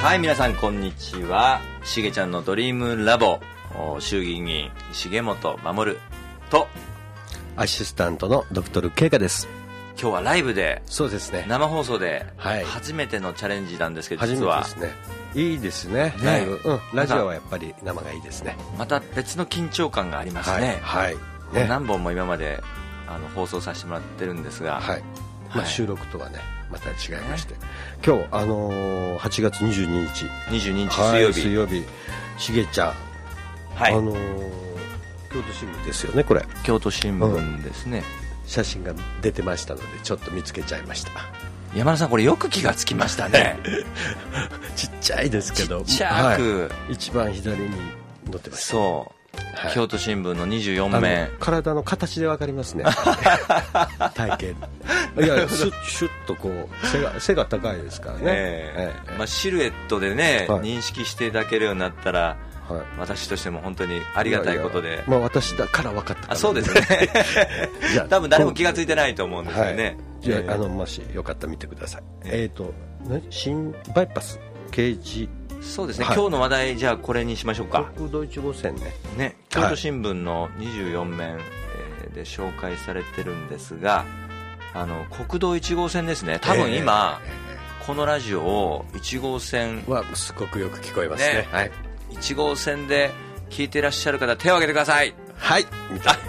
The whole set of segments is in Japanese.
はい、皆さんこんにちは。しげちゃんのドリームラボ、衆議院議員重本守とアシスタントのドクトル慶香です。 今日はライブで、 そうですね、 生放送ではい、 初めてのチャレンジなんですけど、 初めてですね。いいですね、ライブ、ラジオはやっぱり生がいいですね。 また別の緊張感がありますね。 はい、ね、 何本も今まで放送させてもらってるんですが、 はい、まあ、収録とはねまた違いまして、今日8月22日 22日水曜日、 水曜日、しげちゃん、 はい、 京都新聞ですよね、これ京都新聞ですね、 写真が出てましたのでちょっと見つけちゃいました。 山田さん、これよく気がつきましたね。 ちっちゃいですけど、 ちっちゃく、 一番左に載ってました。 そう、京都新聞の24面、 体の形で分かりますね。体型、いや、シュッとこう背が高いですからね、 まあ、シルエットでね、認識していただけるようになったら、私としても本当にありがたいことで、 まあ、私だから分かったから、 そうですね。多分誰も気がついてないと思うんですよね。 じゃあ、もしよかったら見てください。新バイパス掲示、 そうですね、今日の話題、じゃあこれにしましょうか。 国道1号線ね、 京都新聞の24面で紹介されてるんですが、国道1号線ですね。多分今、このラジオを1号線はすごくよく聞こえますね。はい、 1号線で聞いていらっしゃる方、手を挙げてください。 はい、みたい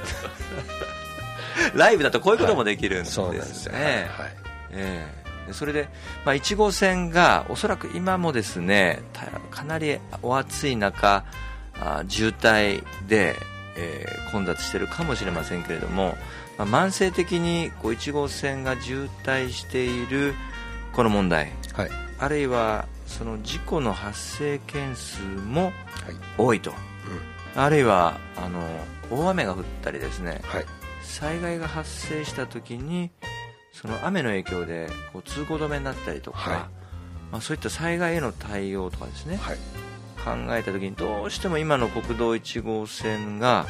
な。 ライブだとこういうこともできるんですね。 そうなんですよ。 それで、まあ、1号線がおそらく今もですね、かなりお暑い中、渋滞で、混雑しているかもしれませんけれども、まあ、慢性的に1号線が渋滞しているこの問題、あるいはその事故の発生件数も多いと、あるいは大雨が降ったりですね、災害が発生した時にその雨の影響で通行止めになったりとか、まあ、そういった災害への対応とかですね、考えた時にどうしても今の国道1号線が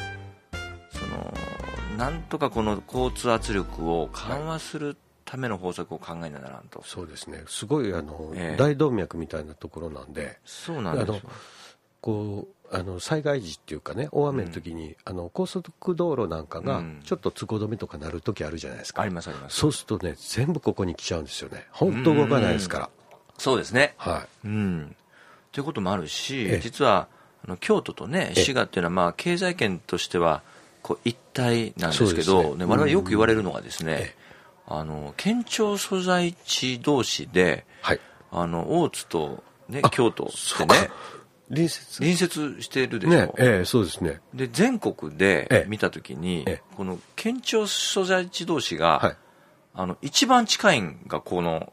なんとかこの交通圧力を緩和するための方策を考えながらんと。 そうですね、すごい大動脈みたいなところなんで、 そうなんですよ。 災害時っていうかね、大雨の時に、高速道路なんかがちょっと通行止めとかなる時あるじゃないですか。 ありますあります。 そうするとね、全部ここに来ちゃうんですよね。本当動かないですから。 そうですね、ということもあるし、実は京都とね、滋賀っていうのは、まあ、経済圏としては一体なんですけど、我々よく言われるのがですね、県庁所在地同士で、大津と、ね、京都ってね、隣接しているでしょ。 そうですね。 で、全国で見たときに、この県庁所在地同士が、一番近いんがこの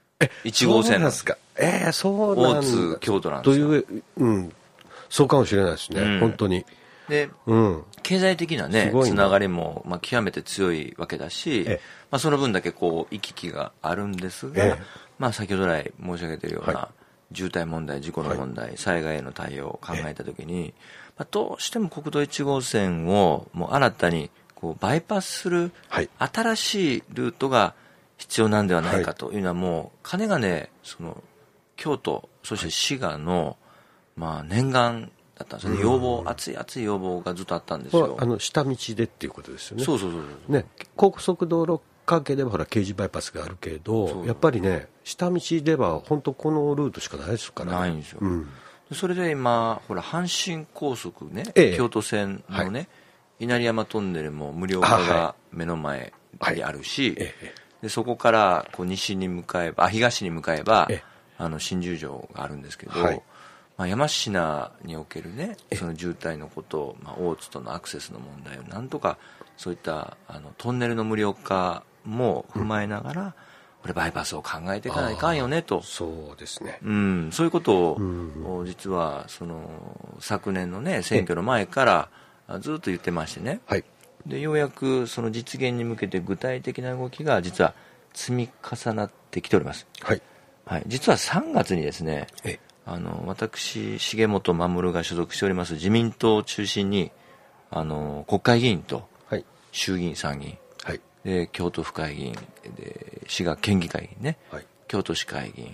1号線なんですか。 そうなん大津京都なんですよ。 という、そうかもしれないですね、本当に。 で、経済的なね、つながりも、まあ、極めて強いわけだし、まあ、その分だけ行き来があるんですが、まあ、先ほど来申し上げているような、渋滞問題、事故の問題、災害への対応を考えたときに、まあ、どうしても国道1号線をもう新たにバイパスする新しいルートが必要なんではないかというのは、もうかねがね、京都、そして滋賀の、まあ、念願だったんですね。要望、熱い熱い要望がずっとあったんですよ。 下道でっていうことですよね。 そうね、高速道路関係ではほら京滋バイパスがあるけど、やっぱりね、下道では本当このルートしかないですから、 ないんですよ。それで今ほら阪神高速ね、京都線のね、稲荷山トンネルも無料化が目の前にあるし、でそこから東に向かえば新十条があるんですけど、まあ、山科におけるね、その渋滞のことを、まあ、大津とのアクセスの問題をなんとかそういったトンネルの無料化も踏まえながら、これバイパスを考えていかないかんよねと。 そうですね、 そういうことを、実は昨年のね、選挙の前からずっと言ってましてね、でようやくその実現に向けて具体的な動きが実は積み重なってきております。実は3月にですね、私重本守が所属しております自民党を中心に国会議員と、衆議院参議院、で京都府会議員で滋賀県議会議員ね、京都市会議員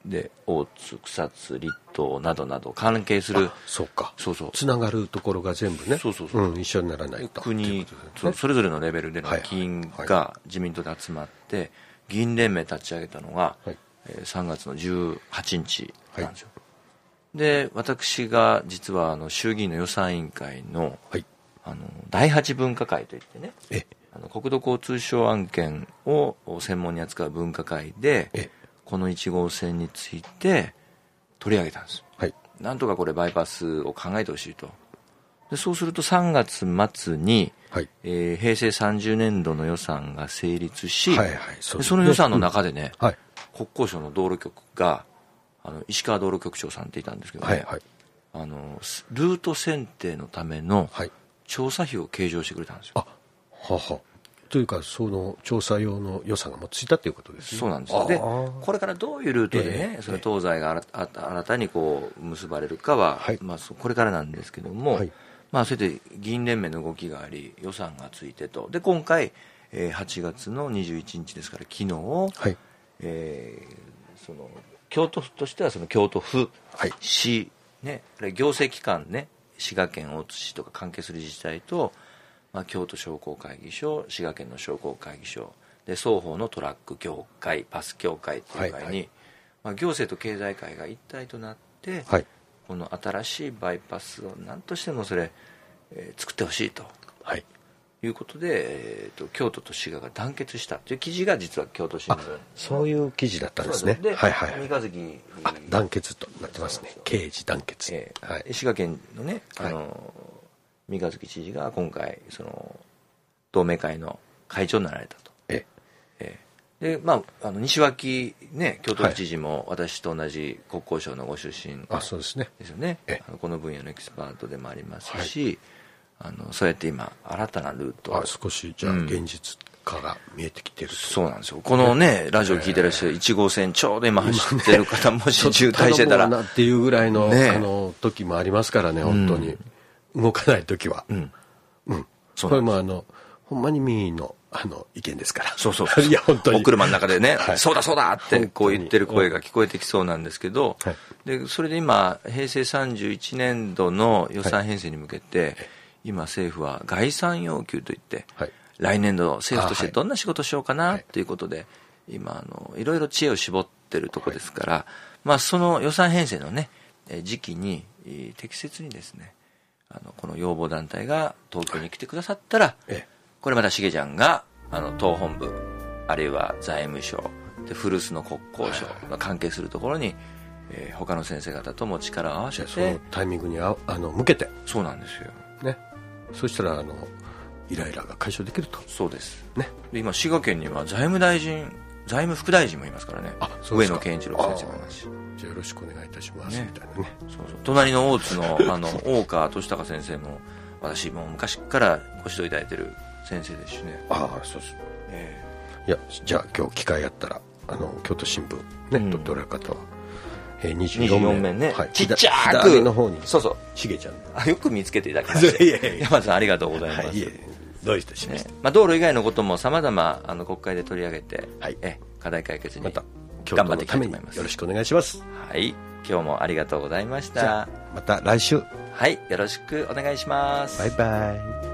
で大津、草津、立東などなど関係する、 そうか、 そうそう、 つながるところが全部ね、 そうそうそう、 一緒にならないと、 国、それぞれのレベルでの議員が自民党で集まって議員連盟立ち上げたのが、3月の18日なんですよ。で私が実は衆議院の予算委員会の、第8分科会といってね、国土交通省案件を専門に扱う分科会でこの1号線について取り上げたんです、なんとかこれバイパスを考えてほしいと。でそうすると3月末に、平成30年度の予算が成立し、その予算の中でね、国交省の道路局が石川道路局長さんっていたんですけどね、ルート選定のための調査費を計上してくれたんですよ。 というかその調査用の予算がもうついたということですね。 そうなんですよ。でこれからどういうルートでね、その東西が新たにこう結ばれるかは、これからなんですけども、それで議員連盟の動きがあり予算がついてと。で今回、8月の21日ですから昨日、その京都府としてはその京都府、市、ね、行政機関ね、滋賀県大津市とか関係する自治体と、京都商工会議所、滋賀県の商工会議所で双方のトラック協会、パス協会という会に、行政と経済界が一体となって、この新しいバイパスを何としてもそれ、作ってほしいと、いうことで、京都と滋賀が団結したという記事が実は京都新聞。 そういう記事だったんですね。 で、三日月団結となってますね。刑事団結。 滋賀県のね、三日月知事が今回その同盟会の会長になられたと。で西脇、ね、京都府知事も私と同じ国交省のご出身ですよね。この分野のエキスパートでもありますし、そうやって今新たなルート少しじゃあ現実化が見えてきてると、 そうなんですよ。このね、ラジオ聞いてらっしゃる1号線ちょうど今走ってる方、もし渋滞してたらなっていうぐらいの、時もありますからね、本当に動かない時は、これもほんまに民意の意見ですから。 いや本当にお車の中でね、そうだそうだってこう言ってる声が聞こえてきそうなんですけど、でそれで今平成31年度の予算編成に向けて、今政府は概算要求といって、来年度政府としてどんな仕事をしようかなということで、今いろいろ知恵を絞ってるところですから、その予算編成のね時期に適切にですね、この要望団体が東京に来てくださったら、これまたしげちゃんが党本部あるいは財務省で古巣の国交省の関係するところに、他の先生方とも力を合わせてそのタイミングに向けて、 そうなんですよね、そしたらイライラが解消できると。 そうですね。で今滋賀県には財務大臣、財務副大臣もいますからね。上野健一郎先生もいますし、 じゃあよろしくお願いいたします、みたいなね。 隣の大津の大川俊孝先生も私も昔からご指導いただいてる先生ですしね。 そうです。いや、じゃあ今日機会あったら京都新聞ね、撮っておられる方は24面ね、 ちっちゃくの方にしげちゃんよく見つけていただきまして山田さんありがとうございます。 どういたしました。 道路以外のこともさまざま国会で取り上げて、課題解決に頑張っていきたいと思います。 よろしくお願いします。 今日もありがとうございました。 また来週、 よろしくお願いします。 バイバイ。